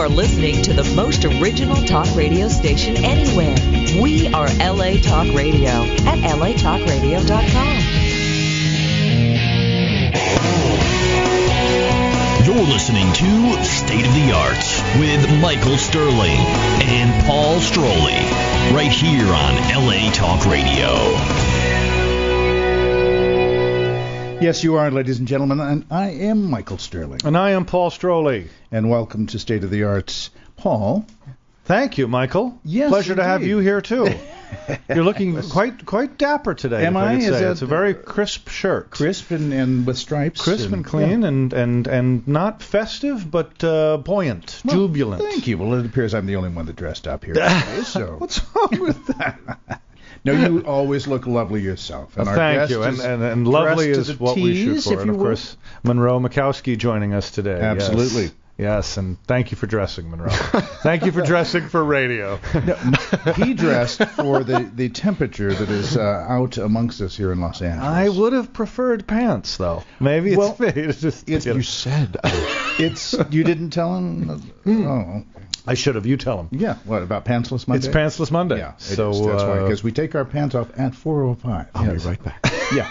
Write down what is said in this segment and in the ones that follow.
are listening to the most original talk radio station anywhere. We are LA Talk Radio at latalkradio.com. You're listening to State of the Arts with Michael Sterling and Paul Stroley, right here on LA Talk Radio. Yes, you are, ladies and gentlemen, and I am Michael Sterling. And I am Paul Stroley. And welcome to State of the Arts. Paul. Thank you, Michael. Yes, pleasure to indeed. have you here, too. You're looking quite dapper today. Am I? It's a very crisp shirt. Crisp and with stripes. Crisp and clean, yeah. and not festive, but buoyant, jubilant. Thank you. Well, it appears I'm the only one that dressed up here today, so. What's wrong with that? No, you always look lovely yourself. And our thank guest you, is and lovely dressed is to what we shoot tease, for. And of course, Monroe Mikowski joining us today. Absolutely. Yes, and thank you for dressing, Monroe. Thank you for dressing for radio. No, he dressed for the temperature that is out amongst us here in Los Angeles. I would have preferred pants, though. Maybe it's fate. It's just you said you didn't tell him. Oh. I should have. You tell him. Yeah. What about Pantsless Monday? It's Pantsless Monday. Yeah. So that's why, because we take our pants off at 4:05. I'll be right back. Yeah.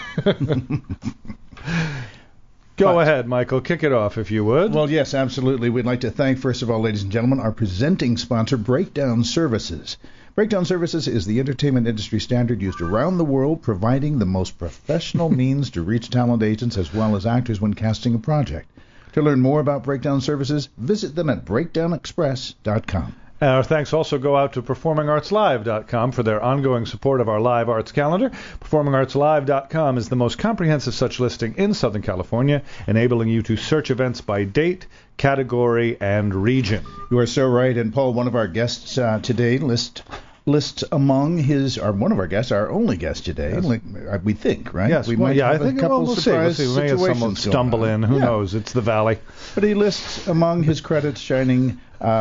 Go ahead, Michael. Kick it off, if you would. Well, yes, absolutely. We'd like to thank, first of all, ladies and gentlemen, our presenting sponsor, Breakdown Services. Breakdown Services is the entertainment industry standard used around the world, providing the most professional means to reach talent agents as well as actors when casting a project. To learn more about Breakdown Services, visit them at breakdownexpress.com. Our thanks also go out to PerformingArtsLive.com for their ongoing support of our live arts calendar. PerformingArtsLive.com is the most comprehensive such listing in Southern California, enabling you to search events by date, category, and region. You are so right. And Paul, one of our guests today lists among his, or one of our guests, our only guest today, yes. We think, right? Yes, we might have I think a couple we'll see. We may have someone stumble in. Who knows? It's the Valley. But he lists among his credits shining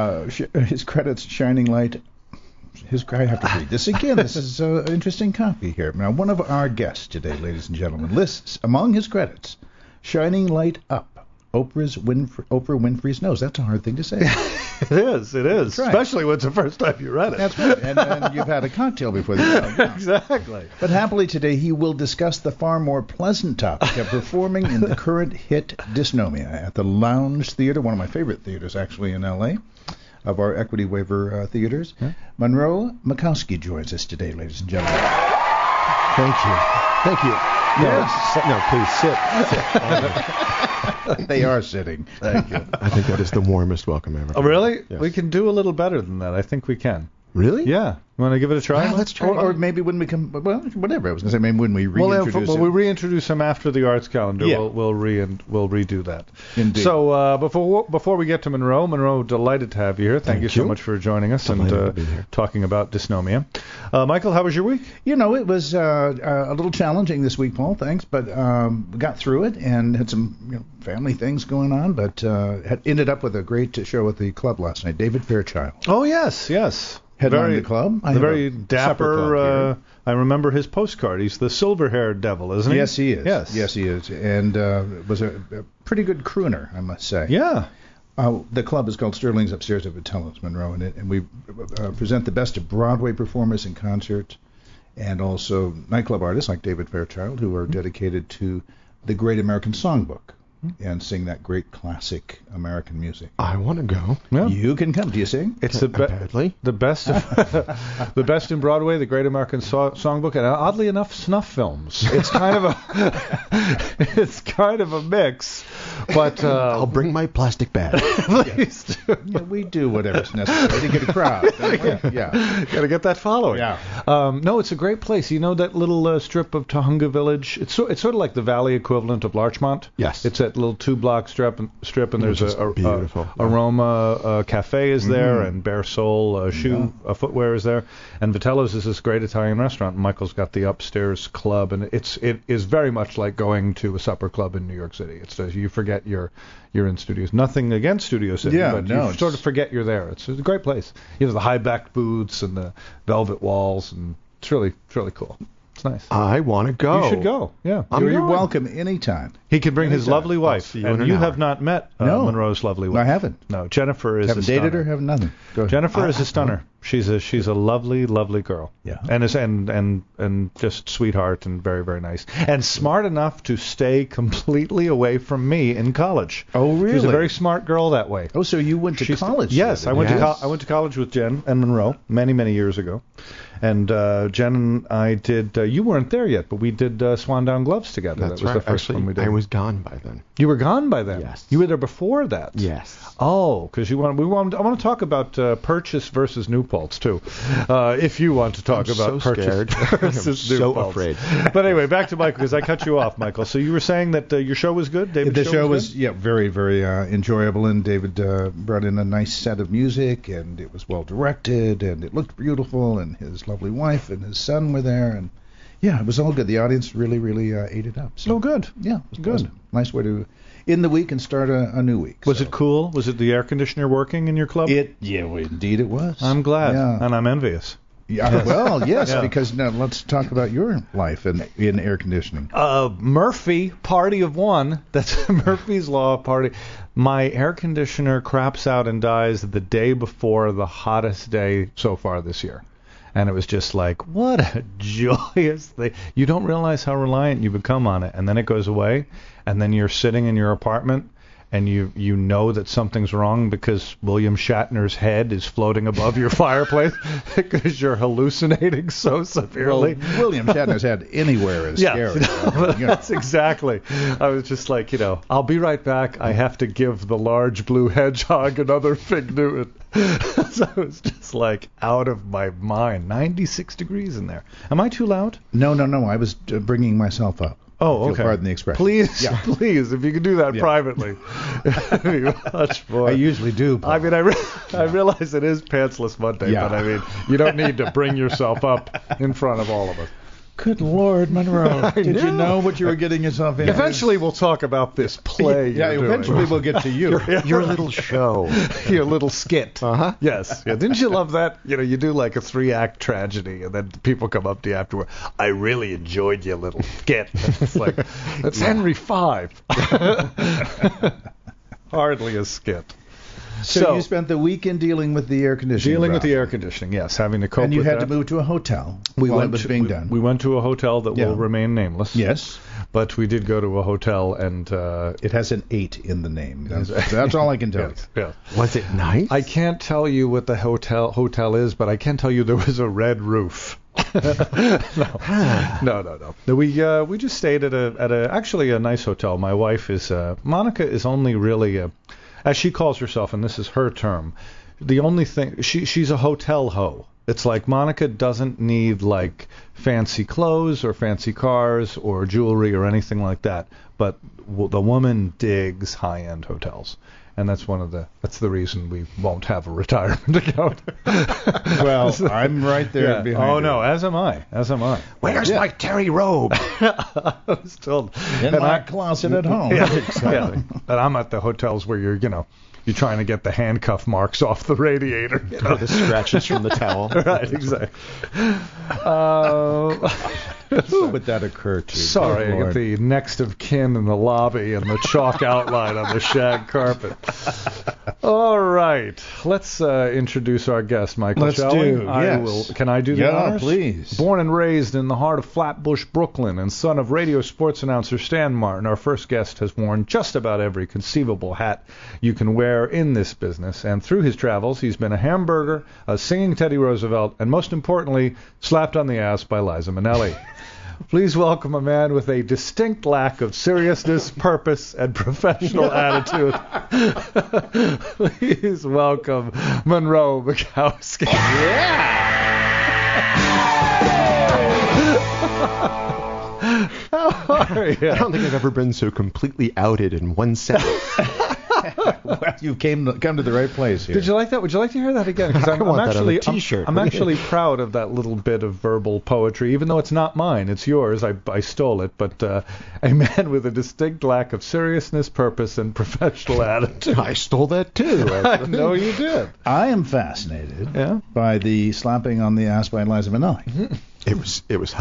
light. I have to read this again. This is an interesting copy here. Now, one of our guests today, ladies and gentlemen, lists among his credits shining light up Oprah Winfrey's Nose. That's a hard thing to say. It is. Right. Especially when it's the first time you read it. That's right. And you've had a cocktail before the show. Yeah. Exactly. But happily today he will discuss the far more pleasant topic of performing in the current hit Dysnomia at the Lounge Theater, one of my favorite theaters actually in L.A., of our equity waiver theaters. Yeah. Monroe Mikowski joins us today, ladies and gentlemen. Thank you. Yes. No, please sit. They are sitting. Thank you. I think that is the warmest welcome ever. Oh, really? Yes. We can do a little better than that. I think we can. Really? Yeah. You want to give it a try? Let's try. Or maybe when we come, well, whatever. I was going to say, maybe when we reintroduce we reintroduce him after the arts calendar, yeah. we'll redo that. Indeed. So before we get to Monroe, delighted to have you here. Thank you so much for joining us and talking about Dysnomia. Michael, how was your week? You know, it was a little challenging this week, Paul. Thanks, but we got through it and had some family things going on, but had ended up with a great show at the club last night. David Fairchild. Oh yes. Headlined the club. The very dapper. I remember his postcard. He's the silver-haired devil, isn't he? Yes, he is. Yes, he is. And was a pretty good crooner, I must say. Yeah. The club is called Sterling's Upstairs at Vitello's, Monroe, and we present the best of Broadway performers in concert, and also nightclub artists like David Fairchild, who are dedicated to the Great American Songbook and sing that great classic American music. I want to go. Yeah. You can come. Do you sing? It's the best the best in Broadway, the Great American Songbook, and oddly enough, snuff films. It's kind of a mix. But I'll bring my plastic bag. Please do. Yeah, we do whatever's necessary to get a crowd. Yeah. Got to get that following. Yeah. No, it's a great place. You know that little strip of Tujunga Village? It's sort of like the Valley equivalent of Larchmont. Yes. It's that little 2-block strip, and there's beautiful. Aroma Cafe is there, and Bare Soul footwear is there, and Vitello's is this great Italian restaurant. Michael's got the upstairs club, and it is very much like going to a supper club in New York City. You forget you're in studios. Nothing against Studio City, but you sort of forget you're there. It's a great place. You know, the high-backed booths and the velvet walls, and it's really, really cool. It's nice. I want to go. You should go. Yeah. I'm You're going. welcome anytime. He can bring his Anytime. lovely wife. see you in And an you hour. have not met No. Monroe's lovely wife. I haven't. No, Jennifer is Haven't a dated stunner. her, have nothing. Go ahead. Jennifer is a stunner. She's a lovely, lovely girl. Yeah. And just sweetheart and very, very nice. And smart enough to stay completely away from me in college. Oh, really? She's a very smart girl that way. Oh, so you went to She's- college? Yes, then, I went Yes. to I went to college with Jen and Monroe many, many years ago. And Jen and I did. You weren't there yet, but we did Swan Down Gloves together. That's that was right. the first Actually, one we did. I was gone by then. You were gone by then. Yes. You were there before that. Yes. Oh, because I want to talk about purchase versus new paltz too. If you want to talk I'm about so purchase scared. versus I'm new so paltz. afraid. But anyway, back to Michael because I cut you off, Michael. So you were saying that your show was good. David's The show was good? very, very enjoyable, and David brought in a nice set of music, and it was well directed, and it looked beautiful, and his lovely wife and his son were there, and yeah, it was all good. The audience really, really ate it up. So Oh, good. yeah, it was Good. pleasant. Nice way to end the week and start a new week. Was So it cool? Was it the air conditioner working in your club? Indeed it was. I'm glad, Yeah. and I'm envious. Yeah, well, yes, Yeah. because now let's talk about your life in air conditioning. Murphy, party of one. That's Murphy's Law party. My air conditioner craps out and dies the day before the hottest day so far this year. And it was just like, what a joyous thing. You don't realize how reliant you become on it. And then it goes away. And then you're sitting in your apartment and you know that something's wrong because William Shatner's head is floating above your fireplace because you're hallucinating so severely. Well, William Shatner's head anywhere is scary. You know. That's exactly. I was just like, I'll be right back. I have to give the large blue hedgehog another Fig Newton. So I was just like out of my mind. 96 degrees in there. Am I too loud? No. I was bringing myself up. Oh, If okay. you'll pardon the expression. Please, Yeah. please, if you could do that Yeah. privately. That'd be much more. I usually do. Paul. I mean, I realize it is Pantsless Monday, Yeah. but I mean, you don't need to bring yourself up in front of all of us. Good Lord, Monroe. Did you know. know what you were getting yourself into? Eventually, we'll talk about this play. Yeah, you're eventually doing. we'll get to you. Your little show. Your little skit. Uh-huh. Yes. Yeah. Didn't you love that? You do like a 3-act tragedy, and then people come up to you afterward. I really enjoyed your little skit. It's like that's Henry V. Hardly a skit. So you spent the weekend dealing with the air conditioning. Dealing with the problem. air conditioning, yes, having to cope And you with had that. to move to a hotel while it was being done. We went to a hotel that Yeah. will remain nameless. Yes. But we did go to a hotel, and It has an 8 in the name. That's all I can tell yes, yes. Was it nice? I can't tell you what the hotel is, but I can tell you there was a red roof. No. We just stayed at a actually a nice hotel. My wife is Monica is only really as she calls herself, and this is her term. The only thing she's a hotel hoe. It's like Monica doesn't need like fancy clothes or fancy cars or jewelry or anything like that, but the woman digs high-end hotels. And that's the reason we won't have a retirement account. Well, I'm right there behind Oh you. no, as am I. Where's my terry robe? I was told. In my closet at home. Yeah, exactly. And I'm at the hotels where you're trying to get the handcuff marks off the radiator. The scratches from the towel. Right, exactly. Who would that occur to? Sorry, Good I Lord. got the next of kin in the lobby and the chalk outline on the shag carpet. All right, let's introduce our guest, Michael. Let's shall do, we? yes. Can I do the Yeah, honors? please. Born and raised in the heart of Flatbush, Brooklyn, and son of radio sports announcer Stan Martin, our first guest has worn just about every conceivable hat you can wear in this business, and through his travels, he's been a hamburger, a singing Teddy Roosevelt, and most importantly, slapped on the ass by Liza Minnelli. Please welcome a man with a distinct lack of seriousness, purpose, and professional attitude. Please welcome Monroe Bukowski. How are you? I don't think I've ever been so completely outed in one sentence. Well, you come to the right place here. Did you like that? Would you like to hear that again? Because I want that on a t-shirt. I'm actually proud of that little bit of verbal poetry, even though it's not mine. It's yours. I stole it. But a man with a distinct lack of seriousness, purpose, and professional attitude. I stole that too. I know you did. I am fascinated Yeah. by the slapping on the ass by Liza Minnelli. It was hot.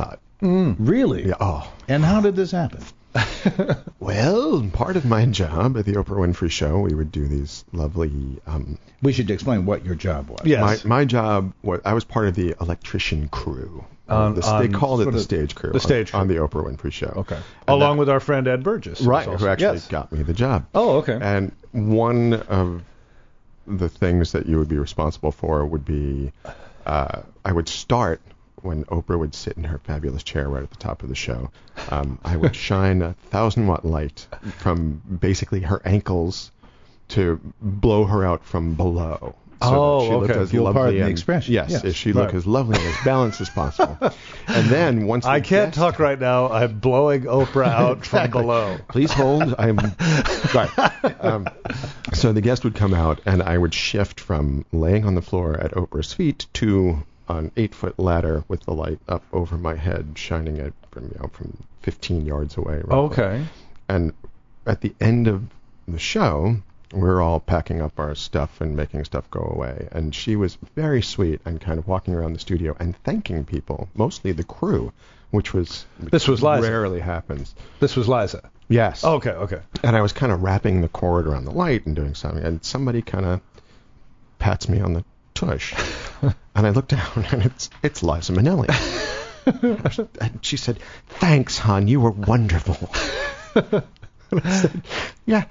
Really? Yeah. Oh. And how did this happen? Well, part of my job at the Oprah Winfrey Show, we would do these lovely. We should explain what your job was. Yes. My job was I was part of the electrician crew. They called it the stage crew. The stage crew. On the Oprah Winfrey Show. Okay. Along with our friend Ed Burgess. Right, Also. who actually Yes. got me the job. Oh, okay. And one of the things that you would be responsible for would be, I would start when Oprah would sit in her fabulous chair right at the top of the show. I would shine a 1,000-watt light from basically her ankles to blow her out from below. So that she looked as You'll lovely pardon the and, expression. Yes, Yes. she looked as lovely and as balanced as possible. And then once I the can't guest- talk right now. I'm blowing Oprah out from below. Please hold. I'm right. So the guest would come out, and I would shift from laying on the floor at Oprah's feet to an 8-foot ladder with the light up over my head, shining it from 15 yards away. Roughly. Okay. And at the end of the show, we're all packing up our stuff and making stuff go away. And she was very sweet and kind of walking around the studio and thanking people, mostly the crew, which was This was Liza. rarely happens. This was Liza. Yes. Okay. And I was kind of wrapping the cord around the light and doing something, and somebody kind of pats me on the tush. And I look down, and it's Liza Minnelli. And she said, "Thanks, hon, you were wonderful." And I said, Yeah.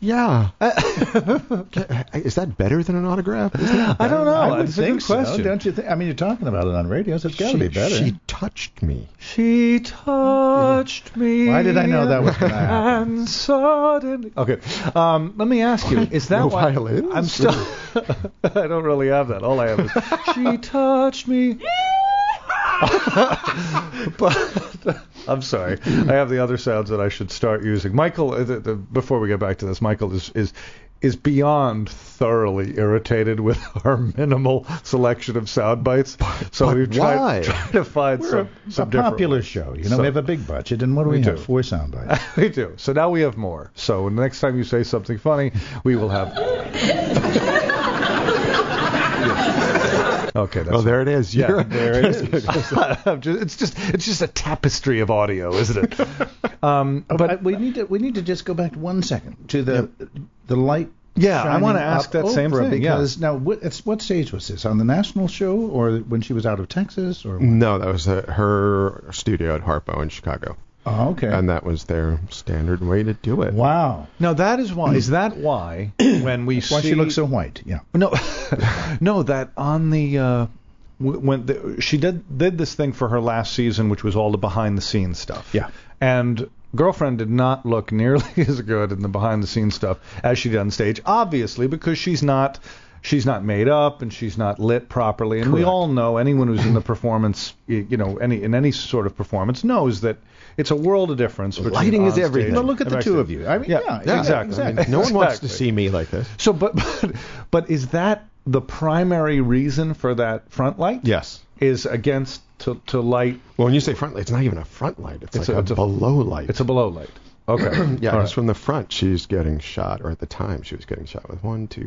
Is that better than an autograph? Isn't it? I don't know. I would It's a think good so. question. Don't you think? I mean, you're talking about it on radio, so it's got to be better. She touched me. She touched me. Why did I know that was going to happen? And suddenly. Okay. Let me ask you: is that No why violins? I'm still? I don't really have that. All I have is she touched me. But I'm sorry. I have the other sounds that I should start using. Michael, before we get back to this, Michael is beyond thoroughly irritated with our minimal selection of sound bites. So but we've why? tried to find We're some a different popular ones. show. You know, So- we have a big budget, and what do we have? do. 4 sound bites. We do. So now we have more. So the next time you say something funny, we will have. Okay. That's There it is. Yeah, You're- There it is. it's just a tapestry of audio, isn't it? But we need to just go back 1 second to the light. Yeah, I wanna shining ask up that same Oprah, thing, yeah. Because now, what stage was this? On the national show, or when she was out of Texas, or? No, that was her studio at Harpo in Chicago. Oh, okay. And that was their standard way to do it. Wow. Now that is why. Is that why when we Why see she looks so white? Yeah. No, no. That on the she did this thing for her last season, which was all the behind the scenes stuff. Yeah. And Girlfriend did not look nearly as good in the behind the scenes stuff as she did on stage, obviously because she's not made up and she's not lit properly. And we Correct. all know, anyone who's in the performance, in any sort of performance knows that it's a world of difference. between Lighting is on stage everything. But look at and the backstage. two of you. I mean, Yeah, yeah, exactly. I mean, no one wants to Exactly. see me like this. So, but is that the primary reason for that front light? Yes. Is against to light. Well, when you say front light, it's not even a front light. It's like it's a below light. It's a below light. Okay. Yeah, All because right. from the front, she's getting shot, or at the time, she was getting shot with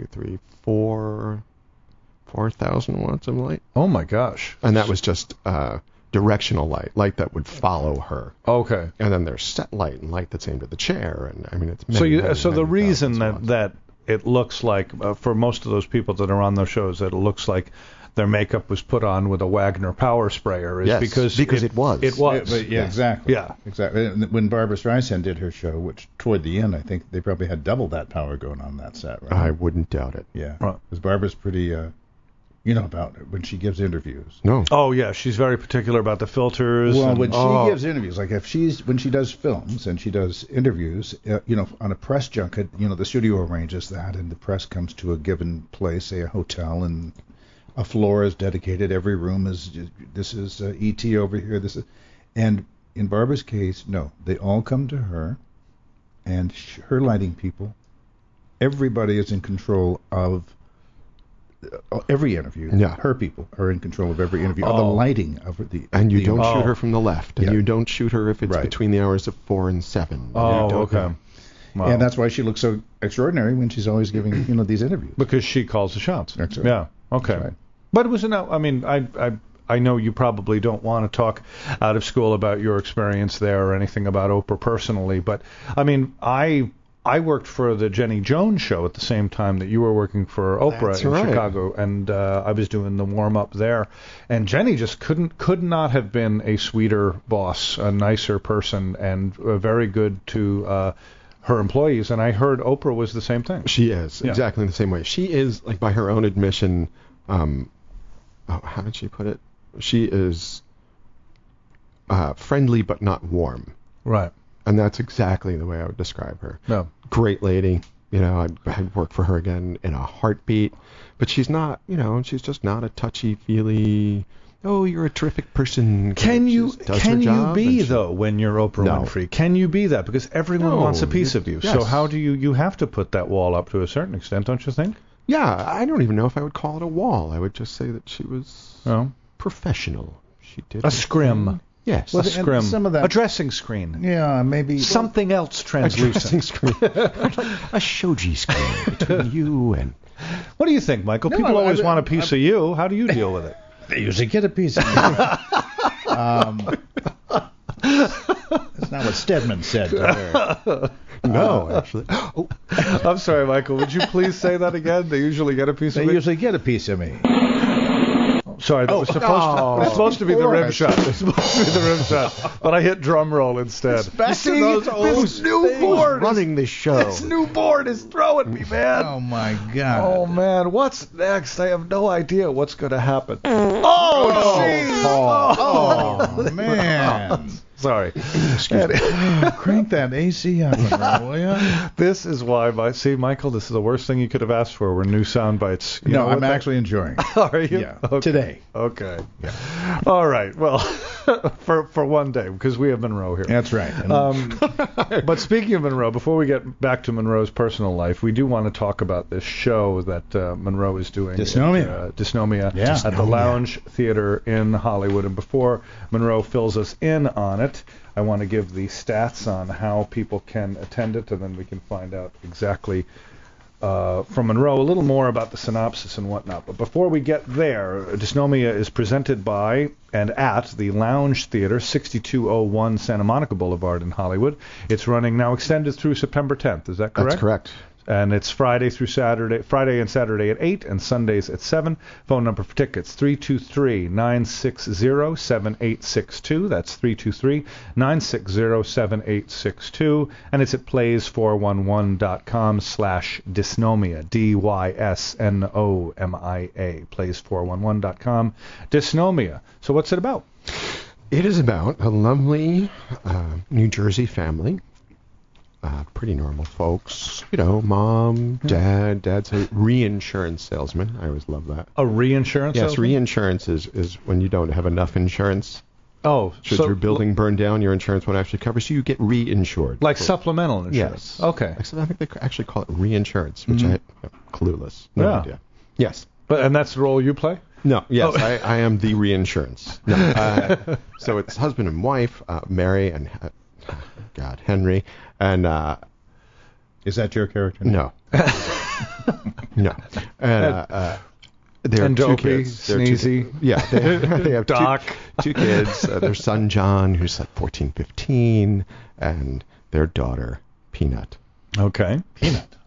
4,000 watts of light. Oh my gosh. And that was just directional light that would follow her. Okay. And then there's set light and light that's aimed at the chair, and I mean it's many, So many, so the many reason thousands that of watts. it looks like for most of those people that are on those shows that it looks like their makeup was put on with a Wagner power sprayer is Yes, because it was. It was. Yeah, exactly. Yeah. Exactly. And when Barbara Streisand did her show, which toward the end, I think they probably had double that power going on that set, right? I wouldn't doubt it. Yeah. Right. Because Barbara's pretty, about it when she gives interviews. No. Oh yeah, she's very particular about the filters. Well, and- when she gives interviews, like when she does films and she does interviews, on a press junket, the studio arranges that, and the press comes to a given place, say a hotel, and a floor is dedicated. Every room is this is E.T. over here. This is, and in Barbara's case, no, they all come to her, and her lighting people. Everybody is in control of every interview. Yeah. Her people are in control of every interview. Of the lighting of the. And you the- don't Oh. shoot her from the left, and Yeah. you don't shoot her if it's Right. between the hours of 4 and 7. Oh, You don't- okay. Wow. And that's why she looks so extraordinary when she's always giving these interviews. Because she calls the shots. That's right. Yeah. Okay. That's right. But it was enough. I mean, I I know you probably don't want to talk out of school about your experience there or anything about Oprah personally, but I mean, I worked for the Jenny Jones show at the same time that you were working for Oprah That's in right. Chicago, and I was doing the warm-up there. And Jenny just could not have been a sweeter boss, a nicer person, and very good to her employees. And I heard Oprah was the same thing. She is, exactly in the same way. She is, like, by her own admission, how did she put it? She is friendly but not warm. Right. And that's exactly the way I would describe her. No. Great lady. You know, I'd work for her again in a heartbeat. But she's not, she's just not a touchy-feely, oh, you're a terrific person. Can you be, though, though, when you're Oprah Winfrey? Can you be that? Because everyone wants a piece of you. Yes. So how do you have to put that wall up to a certain extent, don't you think? Yeah, I don't even know if I would call it a wall. I would just say that she was professional. She did a scrim. Yes, a scrim. Some of that, a dressing screen. Yeah, maybe something else translucent. A dressing screen. A shoji screen between you and. What do you think, Michael? No, People always want a piece of you. How do you deal with it? They usually get a piece of me. That's not what Stedman said to her. No, actually. I'm sorry, Michael. Would you please say that again? They usually get a piece of me? They usually get a piece of me. Sorry, that was supposed to be the rim shot. It was supposed to be the rim shot, but I hit drum roll instead. Back to those old this new board running the show. This new board is throwing me, man. Oh my God. Oh man, what's next? I have no idea what's going to happen. Oh, jeez. Oh man. Sorry. Crank that AC up, will you? This is why, Michael, this is the worst thing you could have asked for were new sound bites. No, I'm actually enjoying it. Are you? Yeah. Okay. Today. Okay. Yeah. All right. Well, for one day, because we have Monroe here. That's right. But speaking of Monroe, before we get back to Monroe's personal life, we do want to talk about this show that Monroe is doing. Dysnomia. Dysnomia Yeah. at the Lounge Theater in Hollywood. And before Monroe fills us in on it, I want to give the stats on how people can attend it, and then we can find out exactly from Monroe a little more about the synopsis and whatnot. But before we get there, Dysnomia is presented by and at the Lounge Theater, 6201 Santa Monica Boulevard in Hollywood. It's running now extended through September 10th. Is that correct? That's correct. And it's Friday and Saturday at 8 and Sundays at 7. Phone number for tickets, 323-960-7862. That's 323-960-7862. And it's at plays411.com/dysnomia, DYSNOMIA, plays411.com, Dysnomia. So what's it about? It is about a lovely New Jersey family. Pretty normal folks, mom, dad. Dad's a reinsurance salesman. I always love that. A reinsurance Yes, salesman? reinsurance is when you don't have enough insurance. Oh, Should your building burn down, your insurance won't actually cover, so you get reinsured. Like supplemental insurance? Yes. Okay. I think they actually call it reinsurance, which I'm clueless. No idea. Yes. And that's the role you play? No, yes, I am the reinsurance. No, so it's husband and wife, Mary and Henry, and is that your character? No, no, and they have two kids. Sneezy. They have Doc. two kids. Their son John, who's like 14, 15, and their daughter Peanut. Okay. Peanut.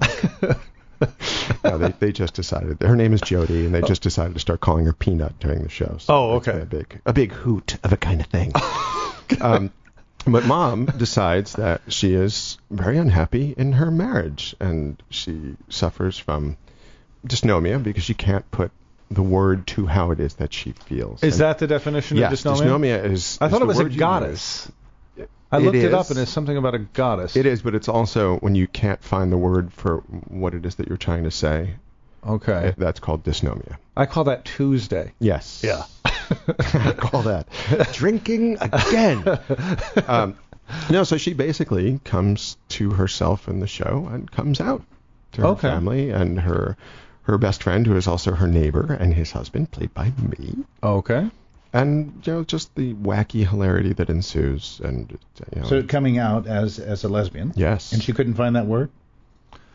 They just decided her name is Jody, and they just decided to start calling her Peanut during the show. So okay. A big hoot of a kind of thing. But mom decides that she is very unhappy in her marriage, and she suffers from dysnomia because she can't put the word to how it is that she feels. Is that the definition of dysnomia? Dysnomia is. I thought is it was the a word you goddess. use. I looked it up, and it's something about a goddess. It is, but it's also when you can't find the word for what it is that you're trying to say. Okay. That's called dysnomia. I call that Tuesday. Yes. Yeah. I call that drinking again. No, so she basically comes to herself in the show and comes out to her family and her best friend, who is also her neighbor, and his husband, played by me. Okay. And just the wacky hilarity that ensues, and So coming out as a lesbian. Yes. And she couldn't find that word.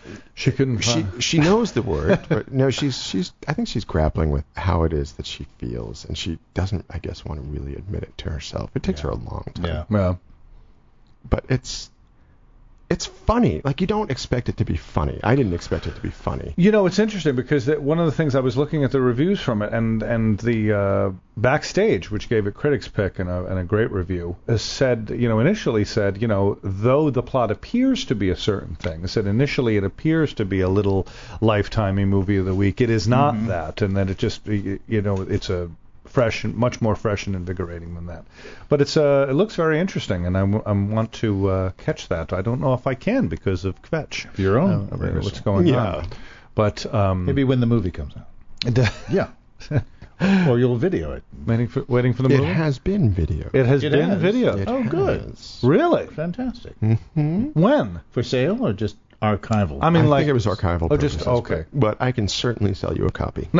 She couldn't. She knows the word, but no, she's. I think she's grappling with how it is that she feels, and she doesn't, I guess, want to really admit it to herself. It takes her a long time. Yeah. But it's funny. Like, you don't expect it to be funny. I didn't expect it to be funny. You know, it's interesting because one of the things I was looking at the reviews from it, and the Backstage, which gave it critics' pick and a great review, said, initially said, though the plot appears to be a certain thing, it said initially it appears to be a little Lifetime-y movie of the week. It is not that, and that it just, it's a fresh, much more fresh and invigorating than that. But it looks very interesting, and I want to catch that. I don't know if I can because of Kvetch. Your own what's going on. But maybe when the movie comes out. Yeah. Or you'll video it. Waiting for the movie? It has been video. It has been video. Oh, good. Really? Fantastic. Mm-hmm. When? For sale or just archival? I mean, I think it was archival purposes, okay. But I can certainly sell you a copy.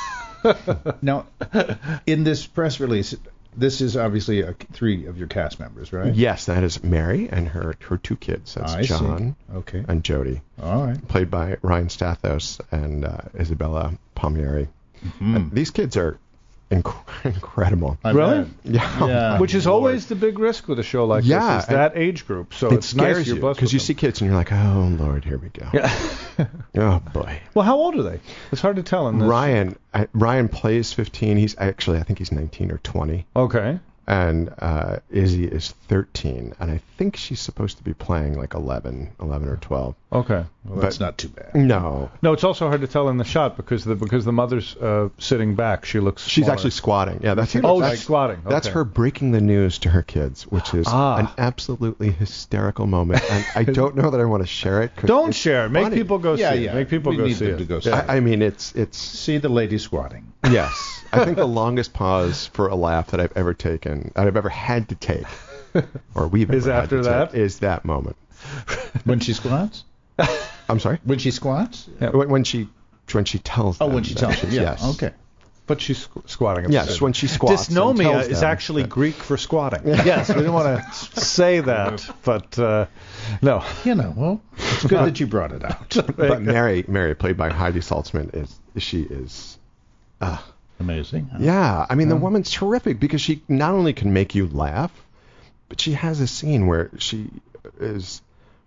Now, in this press release, this is obviously 3 of your cast members, right? Yes, that is Mary and her 2 kids. That's John and Jody. All right. Played by Ryan Stathos and Isabella Palmieri. Mm-hmm. And these kids are incredible. Really? Yeah. Which is always the big risk with a show like this, is that age group. So it it's nice scares you're you blessed because you with see kids and you're like, oh Lord, here we go. Yeah. Oh boy. Well, how old are they? It's hard to tell in this. Ryan plays 15. I think he's 19 or 20. Okay. And Izzy is 13, and I think she's supposed to be playing like 11 or 12. Okay. Well, that's not too bad. No, it's also hard to tell in the shot because the mother's sitting back. She's She's actually squatting. Yeah, that's she's squatting. Okay. That's her breaking the news to her kids, which is an absolutely hysterical moment. And I don't know that I want to share it. Don't share. Make funny. people go see it. Make people we go need see them it. to go see Yeah. it. I mean, it's See the lady squatting. Yes. I think the longest pause for a laugh that I've ever taken, that I've ever had to take, or we've ever had to take, is that moment. When she squats? I'm sorry? When she squats? Yeah. When she tells them. Oh, when she tells them. Yeah. Yes. Okay. But she's squatting. Yes, when she squats. Dysnomia is actually Greek for squatting. Yes, we didn't want to say that, but no. Well, it's good that you brought it out. But Mary, played by Heidi Saltzman, is amazing. Huh? Yeah, I mean, the woman's terrific because she not only can make you laugh, but she has a scene where she is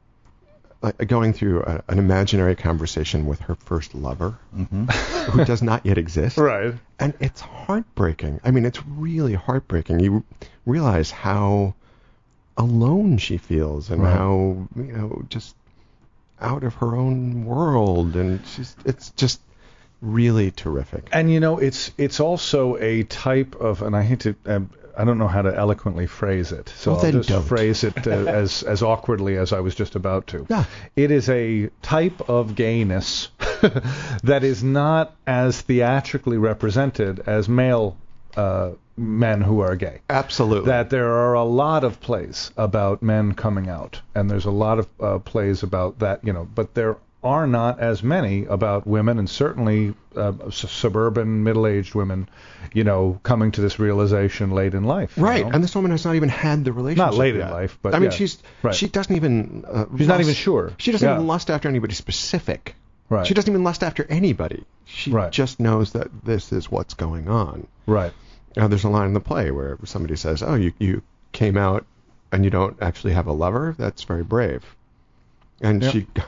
going through an imaginary conversation with her first lover, who does not yet exist. Right. And it's heartbreaking. I mean, it's really heartbreaking. You realize how alone she feels and how, just out of her own world. And it's just really terrific. And, it's also a type of, and I hate to... I don't know how to eloquently phrase it, so I'll just phrase it as awkwardly as I was just about to. Yeah. It is a type of gayness that is not as theatrically represented as male men who are gay. Absolutely. That there are a lot of plays about men coming out, and there's a lot of plays about that, but there are not as many about women, and certainly suburban middle-aged women, coming to this realization late in life. Right, and this woman has not even had the relationship. Not late yet. in life, but I mean, she doesn't even. She's not even sure. She doesn't even lust after anybody specific. Right. She doesn't even lust after anybody. She just knows that this is what's going on. Right. There's a line in the play where somebody says, "Oh, you came out and you don't actually have a lover. That's very brave." And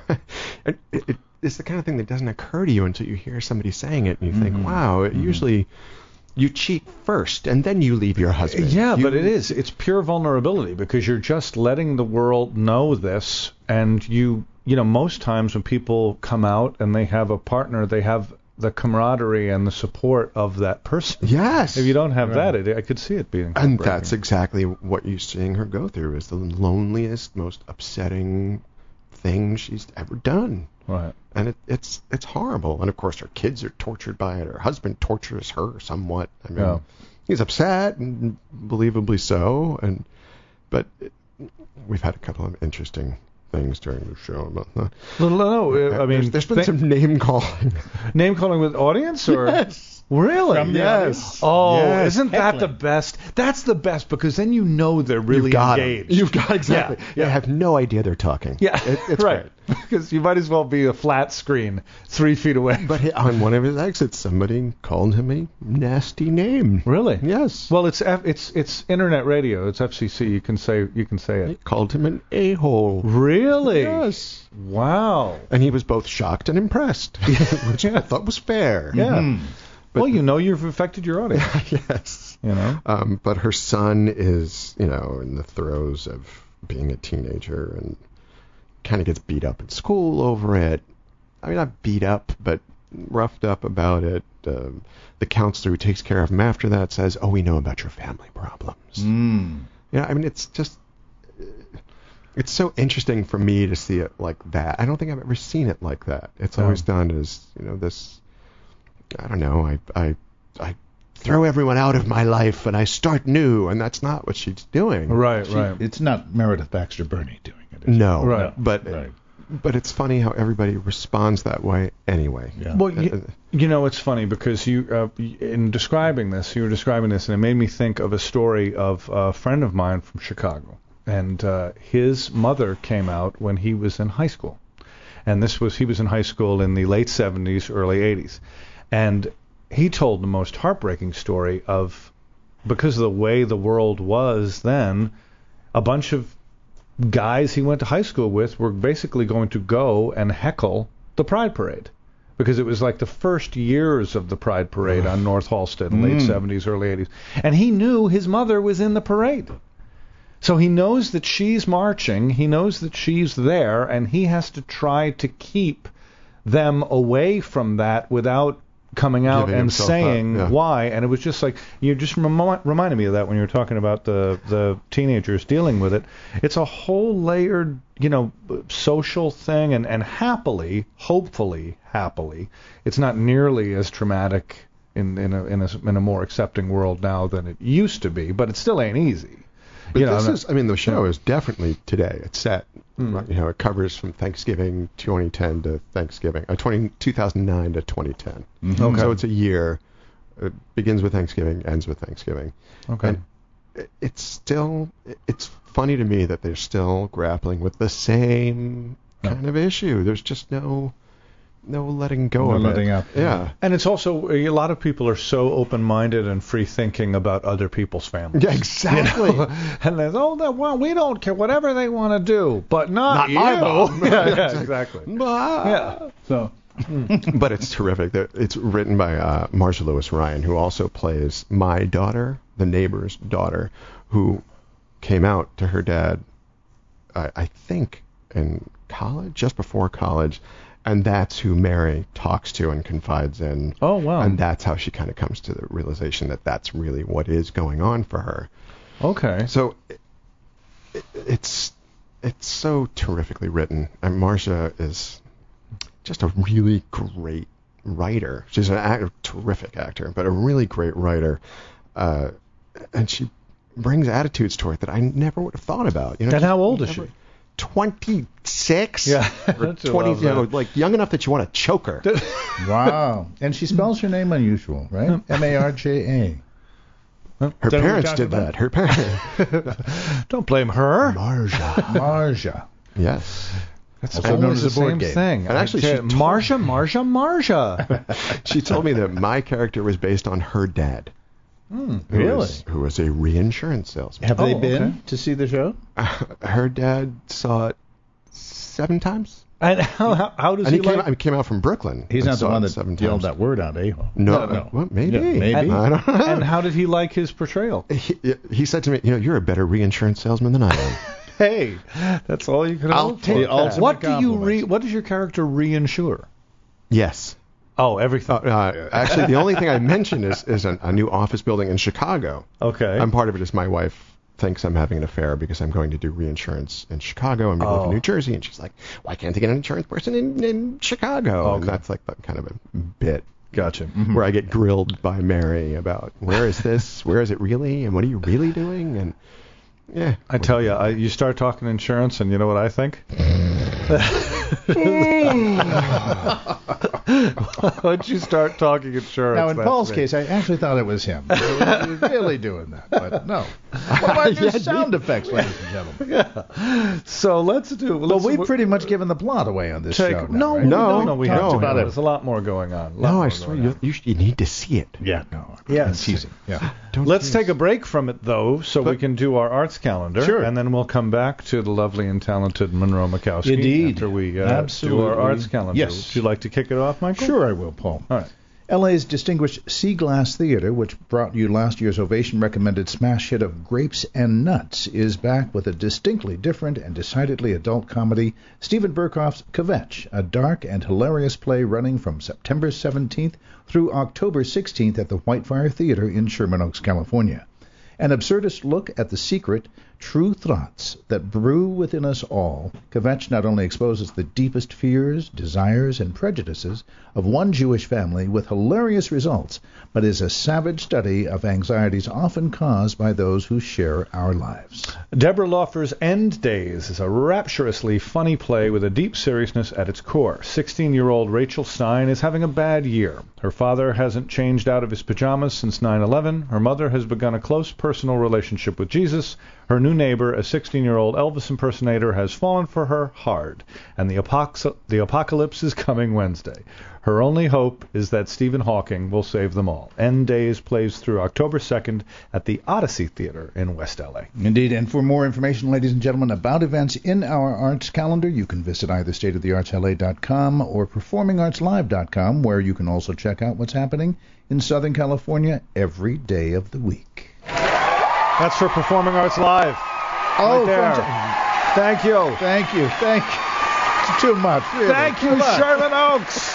it's the kind of thing that doesn't occur to you until you hear somebody saying it, and you think, wow, usually you cheat first, and then you leave your husband. Yeah, but it's pure vulnerability, because you're just letting the world know this, and most times when people come out and they have a partner, they have the camaraderie and the support of that person. Yes. If you don't have that, I could see it being And that's exactly what you're seeing her go through, is the loneliest, most upsetting thing she's ever done. Right. And it's horrible. And of course her kids are tortured by it. Her husband tortures her somewhat. I mean, he's upset, and believably so. But we've had a couple of interesting things during the show about that. No, I mean, there's been some name calling. Name calling with audience, or yes. Really? From the Yes. Oh, Yes. isn't that Heckling. the best? That's the best because then you know they're really You've got 'em. engaged. You've got exactly. Yeah. I have no idea they're talking. Yeah, It's right. great. Because you might as well be a flat screen 3 feet away. But on one of his exits, somebody called him a nasty name. Really? Yes. Well, it's internet radio. It's FCC. You can say They it. called him an a-hole. Really? Yes. Wow. And he was both shocked and impressed, which I thought was fair. Yeah. Well, you know you've affected your audience. Yes. You know. But her son is, in the throes of being a teenager and kind of gets beat up at school over it. I mean, not beat up, but roughed up about it. The counselor who takes care of him after that says, "Oh, we know about your family problems." Yeah, I mean, it's just, it's so interesting for me to see it like that. I don't think I've ever seen it like that. It's always done as, this, I don't know, I throw everyone out of my life and I start new, and that's not what she's doing. Right. It's not Meredith Baxter Burney doing it. No, Right. But it's funny how everybody responds that way anyway. Yeah. Well, it's funny because you, in describing this, you were describing this, and it made me think of a story of a friend of mine from Chicago, and his mother came out when he was in high school, and he was in high school in the late 70s, early 80s, and he told the most heartbreaking story of, because of the way the world was then, a bunch of guys he went to high school with were basically going to go and heckle the Pride Parade, because it was like the first years of the Pride Parade on North Halsted in late 70s, early 80s. And he knew his mother was in the parade. So he knows that she's marching, he knows that she's there, and he has to try to keep them away from that without coming out Giving and himself saying up, yeah. why. And it was just like, you just reminded me of that when you were talking about the teenagers dealing with it. It's a whole layered, social thing, and hopefully, it's not nearly as traumatic in a more accepting world now than it used to be, but it still ain't easy. But the show is definitely today. It's set. Right, it covers from Thanksgiving 2010 to Thanksgiving, 2009 to 2010. Okay. So it's a year. It begins with Thanksgiving, ends with Thanksgiving. Okay. And it's funny to me that they're still grappling with the same kind of issue. There's just no letting go of letting it. up. Yeah. And it's also, a lot of people are so open-minded and free-thinking about other people's families. Yeah, exactly. And they're, we don't care, whatever they want to do, but not you. my mom. yeah, exactly. Yeah. So But it's terrific. It's written by Marcia Lewis Ryan, who also plays my daughter, the neighbor's daughter, who came out to her dad, I think, in college, just before college. And that's who Mary talks to and confides in. Oh, wow. And that's how she kind of comes to the realization that that's really what is going on for her. Okay. So it's so terrifically written. And Marcia is just a really great writer. She's a terrific actor, but a really great writer. And she brings attitudes to it that I never would have thought about. And how old is she? 26? Yeah. Or 20, like young enough that you want to choke her. wow. And she spells her name unusual, right? Marja. Her Is that what we're parents talking did about? that. Her parents. Don't blame her. Marja. Yes. That's Also known always as the a board same game. thing. And actually, she told- Marja. She told me that my character was based on her dad. Really? Who was a reinsurance salesman. Have they Oh, been okay. to see the show? Her dad saw it 7 times. And how does And he he came out from Brooklyn. He's and not the saw one it that 7 yelled times. that word out, eh? No. Well, maybe. Yeah, maybe. I don't know. And how did he like his portrayal? He said to me, you're a better reinsurance salesman than I am. Hey, that's all you can I'll hope take for. that. ultimate What do you compliment. what does your character reinsure? Yes. Oh, everything. Actually, the only thing I mentioned is a new office building in Chicago. Okay. And part of it is my wife thinks I'm having an affair because I'm going to do reinsurance in Chicago. I'm going to live in New Jersey. And she's like, why can't they get an insurance person in Chicago? And that's like kind of a bit. Gotcha. Where I get grilled by Mary about where is this? Where is it really? And what are you really doing? And yeah. I tell you, you start talking insurance, and you know what I think? Once you start talking insurance. Now, in that's Paul's me. case, I actually thought it was him. He was really doing that, but no. What about your sound effects, ladies and gentlemen? Yeah. So let's do. Well, we've pretty much given the plot away on this show. Now, right? No, we no. haven't. About it. There's a lot more going on. No, I swear, you need to see it. Yeah, no. Yes. I'm teasing. Yeah. Let's take a break from it, though, so we can do our arts calendar. Sure. And then we'll come back to the lovely and talented Monroe Mikowski. Indeed. After we do Absolutely. our arts calendar. Yes. Would you like to kick it off, Michael? Sure, I will, Paul. All right. LA's distinguished Sea Glass Theater, which brought you last year's ovation-recommended smash hit of Grapes and Nuts, is back with a distinctly different and decidedly adult comedy, Stephen Berkoff's Kvetch, a dark and hilarious play running from September 17th through October 16th at the Whitefire Theater in Sherman Oaks, California. An absurdist look at the secret, true thoughts that brew within us all, Kvetch not only exposes the deepest fears, desires, and prejudices of one Jewish family with hilarious results, but is a savage study of anxieties often caused by those who share our lives. Deborah Laufer's End Days is a rapturously funny play with a deep seriousness at its core. 16-year-old Rachel Stein is having a bad year. Her father hasn't changed out of his pajamas since 9/11. Her mother has begun a close personal relationship with Jesus. Her new neighbor, a 16-year-old Elvis impersonator, has fallen for her hard, and the apocalypse is coming Wednesday. Her only hope is that Stephen Hawking will save them all. End Days plays through October 2nd at the Odyssey Theater in West LA. Indeed, and for more information, ladies and gentlemen, about events in our arts calendar, you can visit either stateoftheartsla.com or performingartslive.com, where you can also check out what's happening in Southern California every day of the week. That's for Performing Arts Live. Oh, right there. Thank you. Thank you. It's too much. Really. Thank you, Sherman Oaks.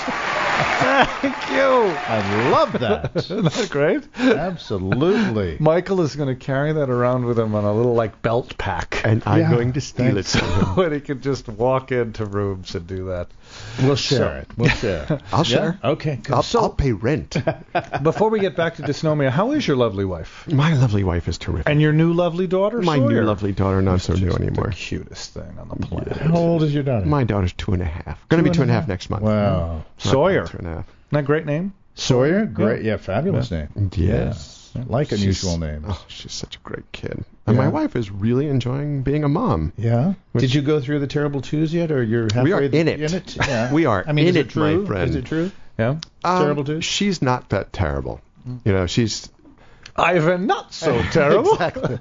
Thank you. I love that. Isn't that great? Absolutely. Michael is going to carry that around with him on a little belt pack. And I'm going to steal it so from him. when he can just walk into rooms and do that. We'll share it. We'll share. I'll share. Okay. Good. I'll pay rent. Before we get back to Dysnomia, how is your lovely wife? My lovely wife is terrific. And your new lovely daughter, My Sawyer? new lovely daughter, not so new Just anymore. the cutest thing on the planet. How old is your daughter? My daughter's 2.5. Going to be 2.5 next month. Wow. Sawyer. 2.5. Isn't that a great name? Sawyer? Great. Yeah, fabulous name. Yes. Like unusual names. Oh, she's such a great kid. And Yeah. my wife is really enjoying being a mom. Yeah. Did you go through the terrible twos yet, or you're halfway We are in it. Yeah. We are I mean, in is it, it true? my friend. Is it true? Yeah. Terrible twos? She's not that terrible. You know, she's Ivan, not so terrible. Exactly.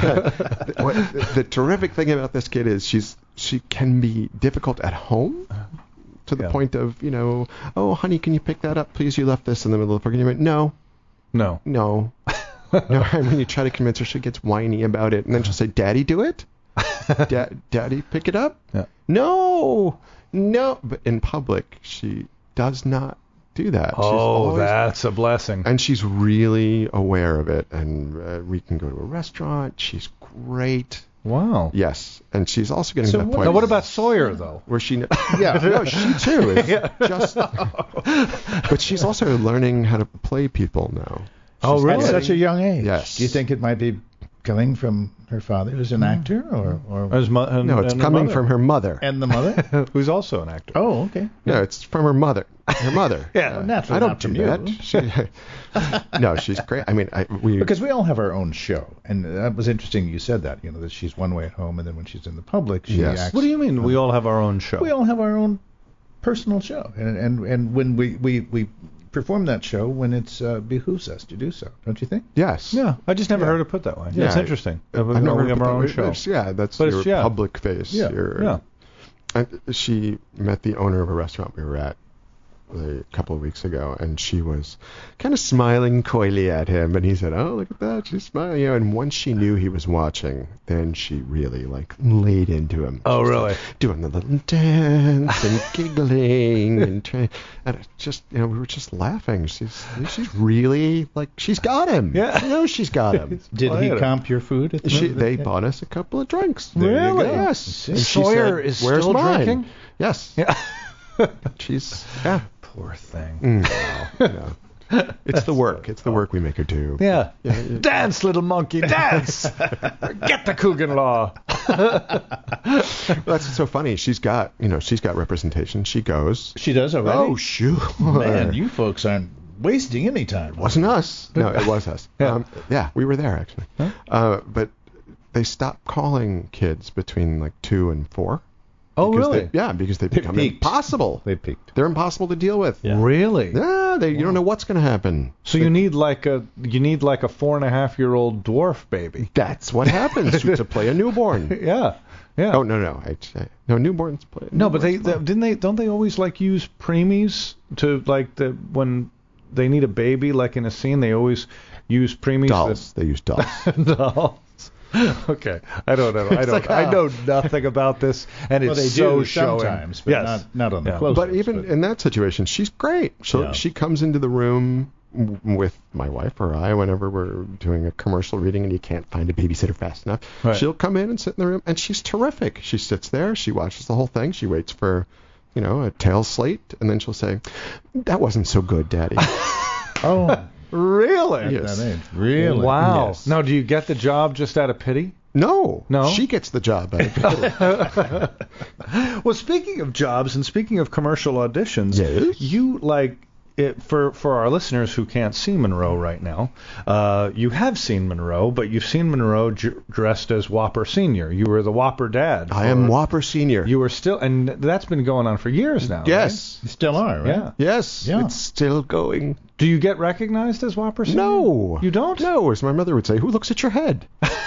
The terrific thing about this kid is she can be difficult at home to the point of, you know, oh, honey, can you pick that up, please? You left this in the middle of the argument. No. No. And when you try to convince her, she gets whiny about it, and then she'll say, Daddy, do it? Daddy, pick it up? Yeah. No. But in public, she does not do that. She's always, that's a blessing. and she's really aware of it, and we can go to a restaurant. She's great. Wow. Yes, and she's also getting to that point. Now, what about Sawyer, though? Where she, no, she too is just. But she's also learning how to play people now. Oh, really? At such a young age. Yes. Do you think it might be coming from her father, who's an actor, or No, it's coming from her mother. and the mother? who's also an actor. Oh, okay. No, it's from her mother. Her mother. Yeah. Naturally, I don't not do from that. you. No, she's great. I mean, we Because we all have our own show, and that was interesting. You said that, that she's one way at home, and then when she's in the public, she Yes. acts. What do you mean? We all have our own show. We all have our own personal show, and when we perform that show when it's behooves us to do so, don't you think? Yes. Yeah, I just never Yeah. heard it put that way. Yeah, It's interesting. I've We never have put our that own way. show. Yeah, that's But your it's- yeah. public face. Yeah. Your, she met the owner of a restaurant we were at a couple of weeks ago, and she was kind of smiling coyly at him, and he said, "Oh, look at that, she's smiling." And once she knew he was watching, then she really laid into him. Oh, She's, really? doing the little dance and giggling and it just, we were just laughing. She's really she's got him. Yeah. She's got him. Did he comp your food? At the They bought us a couple of drinks. There you Really? go. Yes. See? And she Sawyer said, is "Where's still mine?" drinking? Yes. Yeah. She's Poor thing. no. It's the work. It's the work we make her do. Yeah. Dance, little monkey, dance. Get the Coogan Law. That's so funny. She's got representation. She goes. She does already? Oh, sure. Man, you folks aren't wasting any time. Wasn't us. No, it was us. Yeah. We were there, actually. Huh? But they stopped calling kids between like 2 and 4. Oh, really? Because they become peaked. impossible. They peaked. They're impossible to deal with. Yeah. Really? Yeah, you don't know what's going to happen. So you need like a 4.5-year-old dwarf baby. That's what happens to play a newborn. Yeah. Yeah. Oh no, newborns play. No, but don't they always like use preemies to like when they need a baby, like in a scene they always use preemies. Dolls. They use dolls. Dolls. Okay, I don't know. I know nothing about this, and it's they so do showing. sometimes, but Yes. not on the Yeah. close. But even in that situation, she's great. So Yeah. she comes into the room with my wife or I whenever we're doing a commercial reading and you can't find a babysitter fast enough. Right. She'll come in and sit in the room, and she's terrific. She sits there, she watches the whole thing, she waits for, a tail slate, and then she'll say, "That wasn't so good, Daddy." Oh, Really? Yes. that age. Really? Wow. Yes. Now, do you get the job just out of pity? No. No? She gets the job. Well, speaking of jobs and speaking of commercial auditions, Yes? you for our listeners who can't see Monroe right now, you have seen Monroe, but you've seen Monroe dressed as Whopper Senior. You were the Whopper Dad. I am Whopper Senior. You were still, and that's been going on for years now. Yes. You still are, right? Yeah. Yes. Yeah. It's still going. Do you get recognized as Whopper Senior? No. You don't? No, as my mother would say, who looks at your head?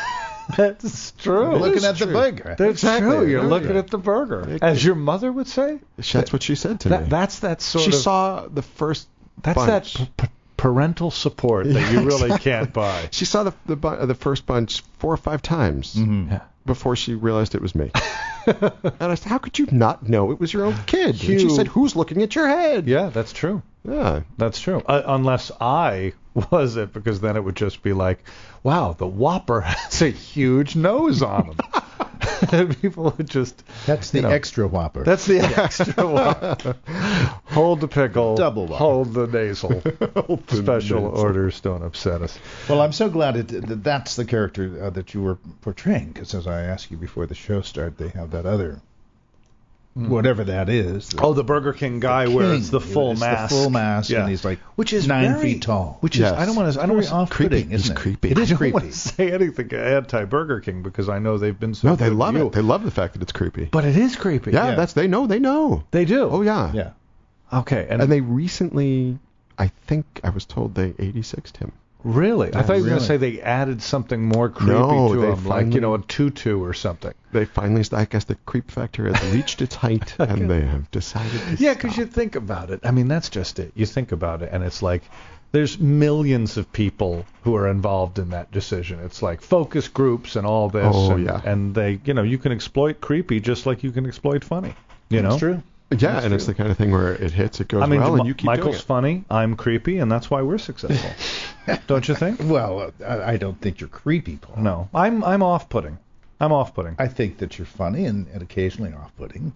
That's true. Looking at true. the burger. That's Exactly. true. You're Yeah. looking at the burger, as your mother would say. That's what she said to me. That's that sort She of. saw the first That's bunch. that parental support that you really can't buy. She saw the first bunch 4 or 5 times Yeah. before she realized it was me. And I said, "How could you not know it was your own kid?" And she Hugh. said, "Who's looking at your head?" Yeah, that's true. Yeah. That's true. Unless I was it, because then it would just be like, wow, the Whopper has a huge nose on him. And people would just. That's the extra Whopper. That's the extra Whopper. Hold the pickle. Double Whopper. Hold the nasal. Special orders don't upset us. Well, I'm so glad that's the character that you were portraying, because as I asked you before the show started, they have that other, whatever that is. Oh, the Burger King guy where it's the full It's mask. the full mask, Yeah. and he's like Which is 9 very- feet tall. Which is Yes. I don't want to Very off-putting, He's isn't it? creepy. It is I don't creepy. want to say anything anti-Burger King because I know they've been so. No, they good to love you. it. They love the fact that it's creepy. But it is creepy. Yeah, Yeah. they know. They do. Oh yeah. Yeah. Okay. And they recently, I think I was told they 86'd him. Really? I thought you were going to Really? say they added something more creepy No, to they him, like, finally- a tutu or something. They finally, I guess, the creep factor has reached its height, and they have decided to Yeah, because stop. you think about it. I mean, that's just it. You think about it, and it's like there's millions of people who are involved in that decision. It's like focus groups and all this. Oh, and, yeah. And they, you can exploit creepy just like you can exploit funny. You know? That's true. Yeah, That's and it's true. the kind of thing where it hits, it goes I mean, well, and you keep Michael's doing it. funny, I'm creepy, and that's why we're successful. Don't you think? Well, I don't think you're creepy, Paul. No, I'm off-putting. I'm off-putting. I think that you're funny and occasionally off-putting.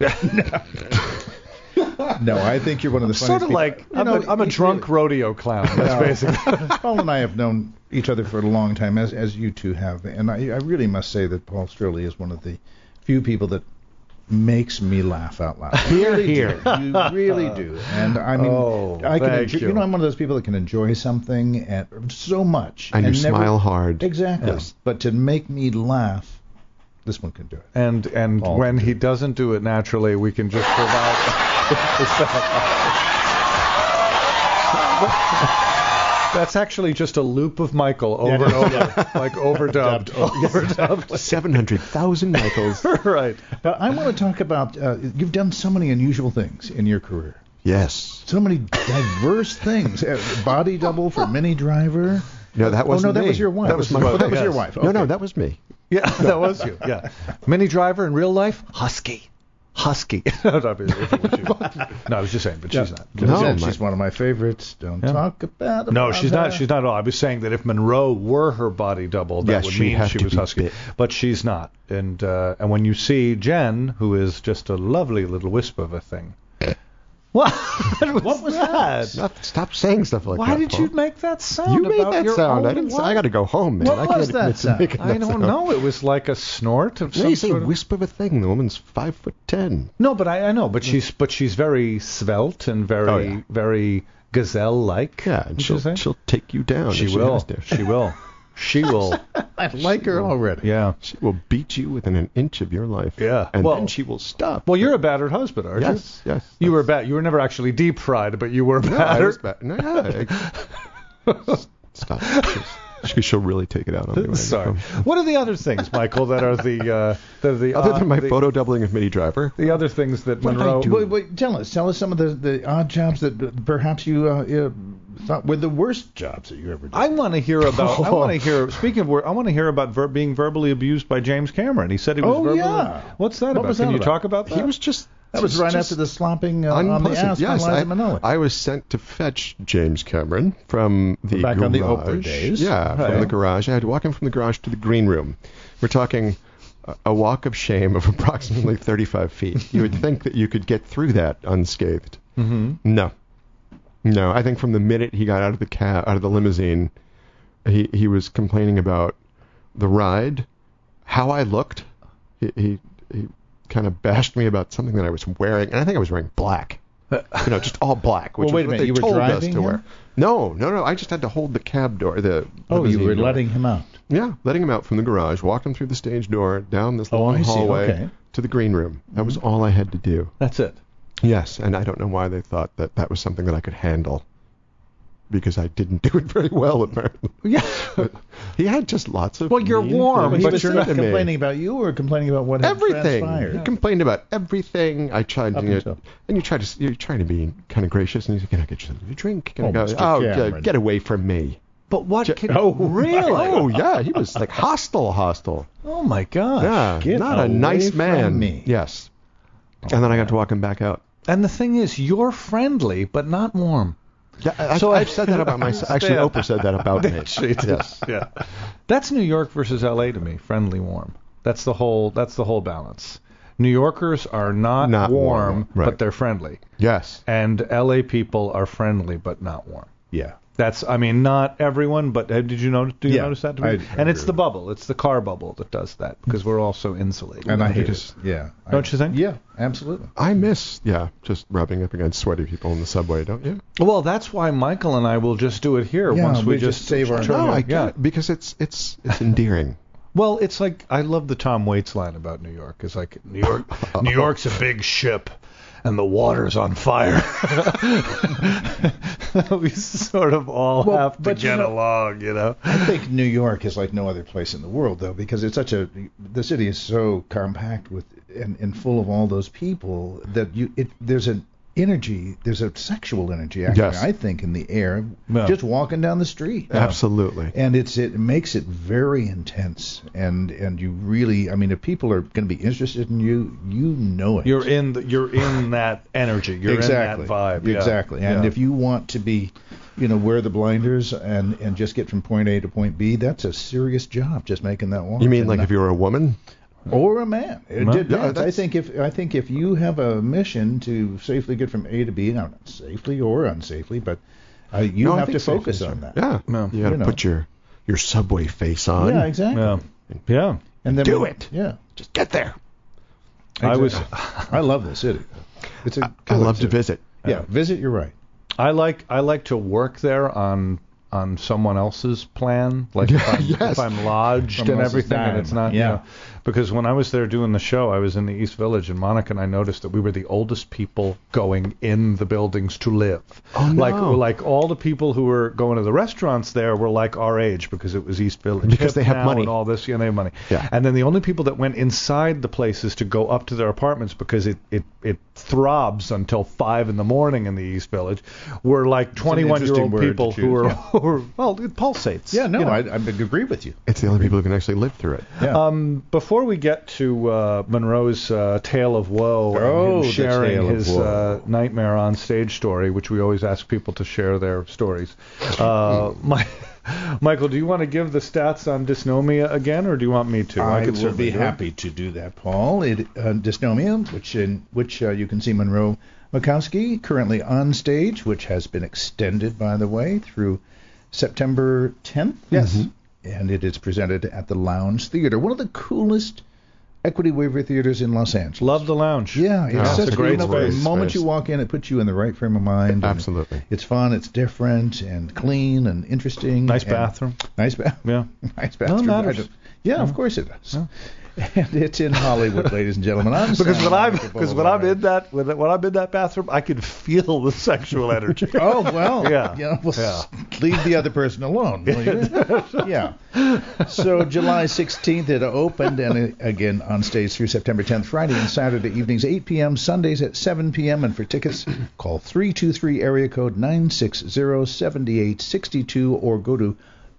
No, I think you're one of the Sort funniest of like people. I'm a drunk rodeo clown. That's basically. Paul and I have known each other for a long time, as you two have, and I really must say that Paul Stroley is one of the few people that makes me laugh out loud. Hear, hear. You really do. And I mean, Oh, I can thank enjoy, you. I'm one of those people that can enjoy something and so much. And you never- smile hard. Exactly. Yes. But to make me laugh, this one can do it. And Paul when can he doesn't do it naturally, we can just provide. That's actually just a loop of Michael over and over, like overdubbed. Overdubbed. 700,000 Michaels. Right. But I want to talk about, you've done so many unusual things in your career. Yes. So many diverse things. Body double for Minnie Driver. No, that wasn't that me. was your wife. That was my Oh, wife. that was your Yes. wife. No, Okay. that was me. Yeah, that was you. Yeah. Minnie Driver in real life, husky. No, not really, if it was you. No, I was just saying, but she's not. No, Jen, my- she's one of my favorites. Don't Yeah. talk about No, she's her. not. She's not at all. I was saying that if Monroe were her body double, that Yes, would she'd mean have she to was be husky. bit. But she's not. And when you see Jen, who is just a lovely little wisp of a thing, What was that? Stop saying stuff like that. Why did Paul. you make that sound? You made about that your sound. own I didn't. wife? I got to go home, man. What I can't was that admit to sound? making I that don't sound. know. It was like a snort of No, some you say sort of... wisp of a thing. The woman's 5'10". No, but I know. But she's very svelte and very very gazelle-like. Yeah, and Would you she'll take you down. She if will. has to. She will. She will. I like her already. Yeah. She will beat you within an inch of your life. Yeah. And Well- then she will stop. Well, you're a battered husband, aren't yes, you? yes. You were You were never actually deep fried, but you were No, I was battered. Stop. She'll really take it out on me. when I get Sorry. home. What are the other things, Michael, that are the Other than my photo doubling of Mini Driver. The other things that What did I Monroe... do? Wait, tell us some of the odd jobs that perhaps you thought were the worst jobs that you ever did. I want to hear about. I want to hear. Speaking of work, I want to hear about being verbally abused by James Cameron. He said he was verbally. yeah. What's that What about? was Can that you about? talk about that? He was just... That was right just after the slopping on the unpleasant. ass Yes, by Liza Minnelli. I was sent to fetch James Cameron from the Back garage. on the Oprah days. Yeah, Right. from the garage. I had to walk him from the garage to the green room. We're talking a walk of shame of approximately 35 feet. You would think that you could get through that unscathed. Mm-hmm. No. I think from the minute he got out of the limousine, he was complaining about the ride, how I looked. He kind of bashed me about something that I was wearing, and I think I was wearing black. Just all black, which Well, wait was a what minute, they you were told us driving to him? wear. No, I just had to hold the cab door. You limousine were door. letting him out. Yeah, letting him out from the garage, walked him through the stage door, down this Oh, long I see, hallway okay. to the green room. That was all I had to do. That's it. Yes, and I don't know why they thought that was something that I could handle, because I didn't do it very well, apparently. Yeah. But he had just lots of... Well, you're mean warm, things He to was say to me. complaining about you or complaining about what had Everything. transpired? He complained about everything. I tried Up to, until- and you're trying to be kind of gracious, and he's like, "Can I get you something to drink?" Can I Oh, go? Mr. Oh, Cameron. get away from me! But what? Really? Oh yeah, he was like hostile. Oh my gosh. Yeah, Get not a away nice from man. me. Yes. And then I got to walk him back out. And the thing is, you're friendly, but not warm. Yeah, So I've said that about myself. Actually, Yeah. Oprah said that about me. Yes. Yeah. That's New York versus L.A. to me. Friendly, warm. That's the whole balance. New Yorkers are not warm, right. but they're friendly. Yes. And L.A. people are friendly, but not warm. Yeah. Not everyone, but did you notice? Do you Yeah, notice that? I And it's agree. the bubble. It's the car bubble that does that because we're all so insulated. And I hate Because- it. Yeah. Don't you think? Yeah, absolutely. I miss, just rubbing up against sweaty people in the subway, don't you? Well, that's why Michael and I will just do it here Yeah, once we we just save our- turn No, it- I get it, because it's endearing. Well, it's like I love the Tom Waits line about New York. It's like New York's a big ship, and the water's on fire. We sort of all Well, have to but get along, you know. I think New York is like no other place in the world, though, because it's the city is so compact with and full of all those people that there's an energy, there's a sexual energy, actually, Yes. I think, in the air, Yeah. just walking down the street. Absolutely. And it makes it very intense, and you really, I mean, if people are going to be interested in you, you know it. You're in that energy. You're exactly. in that vibe. Yeah. Exactly. And Yeah. if you want to be, wear the blinders and just get from point A to point B, that's a serious job, just making that walk. You mean like if you were a woman? or a man? It Well, depends. yeah, I think if you have a mission to safely get from A to B, now not safely or unsafely, but you No, I have think to focus safety, on that. Yeah. No. You got to put your subway face on. Yeah, exactly. Yeah. Yeah. And then Do it. Yeah. Just get there. I love the city. It's a I love to city. visit. Yeah, visit. You're right. I like to work there on someone else's plan, like Yes. if I'm lodged Someone and else's everything, and dime. it's not, Yeah. because when I was there doing the show, I was in the East Village, and Monica and I noticed that we were the oldest people going in the buildings to live. Oh, no. Like all the people who were going to the restaurants there were like our age because it was East Village. Because Hip they have now money. and all this, they have money. Yeah. And then the only people that went inside the places to go up to their apartments because it throbs until 5 in the morning in the East Village were like 21-year-old interesting word to people choose, who were, yeah. who were, well, it pulsates. Yeah, no, you know. I agree with you. It's the only people who can actually live through it. Yeah. Before we get to Monroe's tale of woe Oh, and the him sharing tale of his woe. nightmare on stage story, which we always ask people to share their stories, Michael, do you want to give the stats on dysnomia again, or do you want me to? I could will certainly be do it. happy to do that, Paul. Dysnomia, which you can see Monroe Makowski currently on stage, which has been extended, by the way, through September 10th. Yes. And it is presented at the Lounge Theater, one of the coolest equity waiver theaters in Los Angeles. Love the Lounge. Yeah, it's such a great The space. moment you walk in, it puts you in the right frame of mind. Absolutely. It's fun, it's different, and clean, and interesting. Nice and bathroom. Nice bathroom. Yeah. Nice No, bathroom. it matters. Yeah, of course it does. Yeah. And it's in Hollywood, ladies and gentlemen. Because when I'm in that bathroom, I can feel the sexual energy. Oh well, Yeah. Leave the other person alone. Will you? Yeah. So July 16th it opened, and again on stage through September 10th, Friday and Saturday evenings 8 p.m., Sundays at 7 p.m. And for tickets, call 323 area code 960-7862 or go to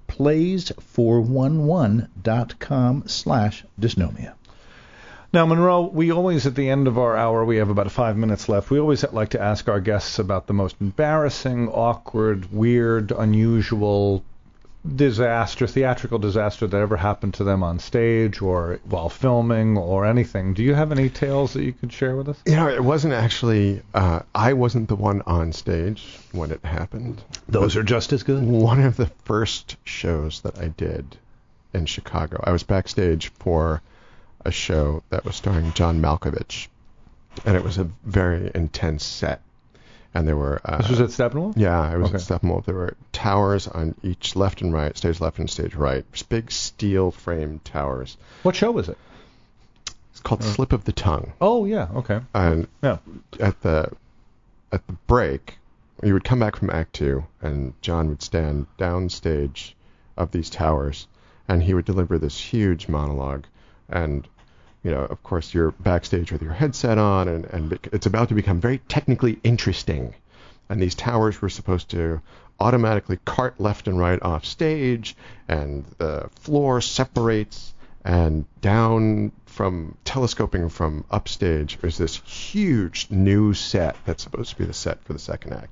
plays411.com/dysnomia. Now, Monroe, we always, at the end of our hour, we have about 5 minutes left, we always like to ask our guests about the most embarrassing, awkward, weird, unusual theatrical disaster that ever happened to them on stage or while filming or anything. Do you have any tales that you could share with us? It wasn't actually, I wasn't the one on stage when it happened. Those are just as good. One of the first shows that I did in Chicago, I was backstage for a show that was starring John Malkovich, and it was a very intense set. And there were... this was at Steppenwolf? Yeah, it was Okay. at Steppenwolf. There were towers on each left and right, stage left and stage right. Big steel-framed towers. What show was it? It's called Slip of the Tongue. Oh, yeah, okay. And Yeah. at the break, you would come back from Act 2, and John would stand downstage of these towers, and he would deliver this huge monologue. And, of course, you're backstage with your headset on, and it's about to become very technically interesting. And these towers were supposed to automatically cart left and right off stage, and the floor separates, and down from telescoping from upstage is this huge new set that's supposed to be the set for the second act.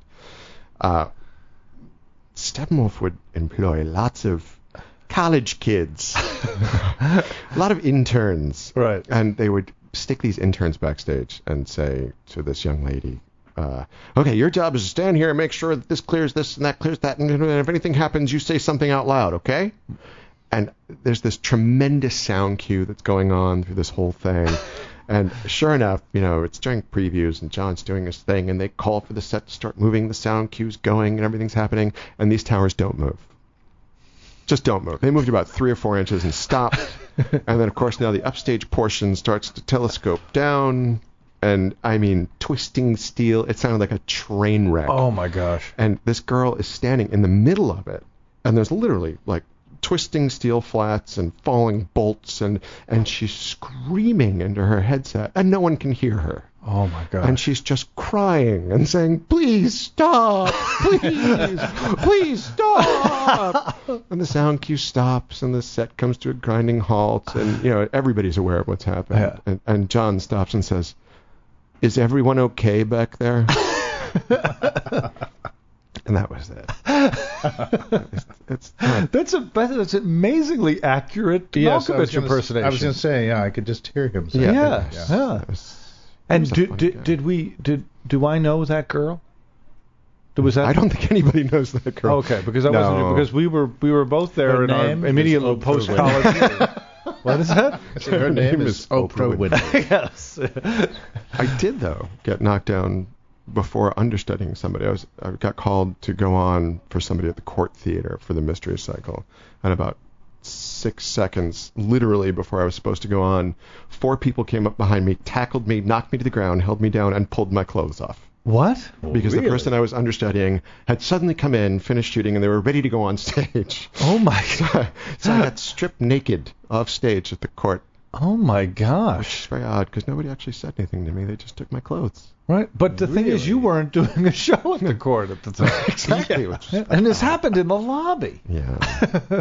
Steppenwolf would employ lots of college kids, a lot of interns, Right. and they would stick these interns backstage and say to this young lady, okay, your job is to stand here and make sure that this clears this and that clears that, and if anything happens, you say something out loud, okay? And there's this tremendous sound cue that's going on through this whole thing. And sure enough, it's during previews, and John's doing his thing, and they call for the set to start moving, the sound cue's going, and everything's happening, and these towers don't move. Just don't move. They moved about 3 or 4 inches and stopped. And then, of course, now the upstage portion starts to telescope down, and, twisting steel. It sounded like a train wreck. Oh, my gosh. And this girl is standing in the middle of it, and there's literally, twisting steel flats and falling bolts, and she's screaming into her headset, and no one can hear her. Oh, my gosh. And she's just crying and saying, please stop, please stop. And the sound cue stops, and the set comes to a grinding halt, and, everybody's aware of what's happened. Yeah. And John stops and says, is everyone okay back there? And that was it. That's an amazingly accurate Malkovich impersonation. I was going to say, I could just hear him say Yeah. it. Yeah. And do I know that girl? Was that? I don't think anybody knows that girl. Okay, because I wasn't, because we were both there Her in our name immediate is post college years. What is that? Her name is Oprah Winfrey. Yes. I did, though, get knocked down before understudying somebody. I got called to go on for somebody at the Court Theater for the Mystery Cycle, and about 6 seconds, literally, before I was supposed to go on, 4 people came up behind me, tackled me, knocked me to the ground, held me down, and pulled my clothes off. What? Because Really? the person I was understudying had suddenly come in, finished shooting, and they were ready to go on stage. Oh my God. So I got stripped naked off stage at the Court. Oh my Which is gosh. very odd, because nobody actually said anything to me. They just took my clothes. Right. But the thing is, you weren't doing a show at the Court at the time. Exactly. And this happened in the lobby. Yeah.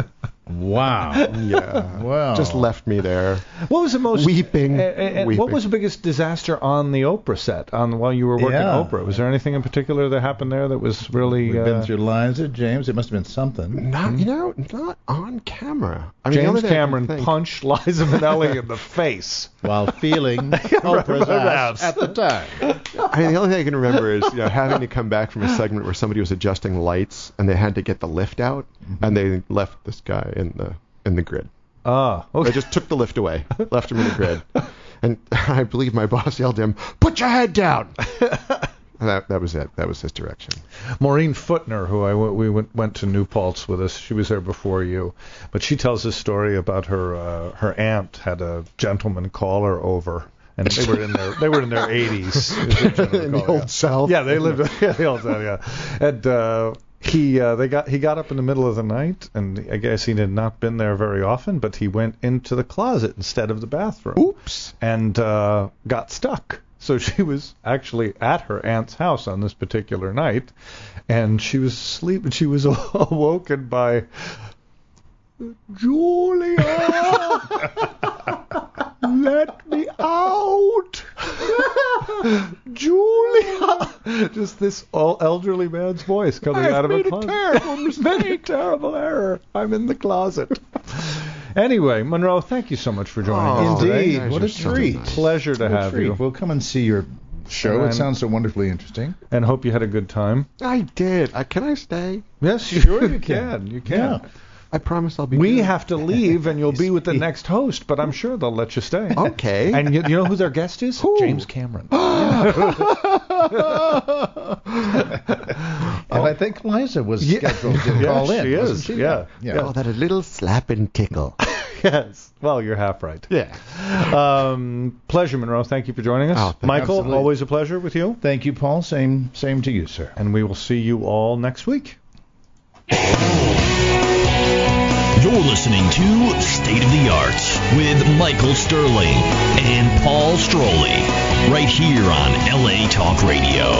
Wow. Yeah. Wow. Just left me there. What was the most Weeping. What was the biggest disaster on the Oprah set while you were working Oprah? Was there anything in particular that happened there that was really? We've been through Liza, James. It must have been something. Not on camera. I mean, James Cameron punched Liza Minnelli in the face while feeling Oprah's ass at the time. I mean, the only thing I can remember is having to come back from a segment where somebody was adjusting lights and they had to get the lift out, and they left this guy in the grid. Ah, okay. They just took the lift away, left him in the grid, and I believe my boss yelled at him, "Put your head down." And that was it. That was his direction. Maureen Footner, who we went to New Paltz with us, she was there before you, but she tells this story about her aunt had a gentleman call her over. And they were in their 80s. In the old South. Yeah, they lived in the old South. Yeah, and he got up in the middle of the night, and I guess he had not been there very often, but he went into the closet instead of the bathroom. Oops. And got stuck. So she was actually at her aunt's house on this particular night, and she was asleep, and she was awoken by Julia. Let me out! Julia! Just this elderly man's voice coming out of a closet. I've made a terrible error. I'm in the closet. Anyway, Monroe, thank you so much for joining us today. Indeed. What a treat. Nice. Pleasure to have you. We'll come and see your show. It sounds so wonderfully interesting. And hope you had a good time. I did. Can I stay? Yes, Sure you can. You can. Yeah. I promise I'll be We good. have to leave, and you'll be with the next host, but I'm sure they'll let you stay. Okay. And you know who their guest is? Who? James Cameron. And I think Liza was scheduled to call in. She wasn't is. she? Yeah. Call that a little slap and tickle. Yes. Well, you're half right. Yeah. Pleasure, Monroe. Thank you for joining us. Oh, Michael, absolutely. always a pleasure with you. Thank you, Paul. Same to you, sir. And we will see you all next week. You're listening to State of the Arts with Michael Sterling and Paul Stroley, right here on LA Talk Radio.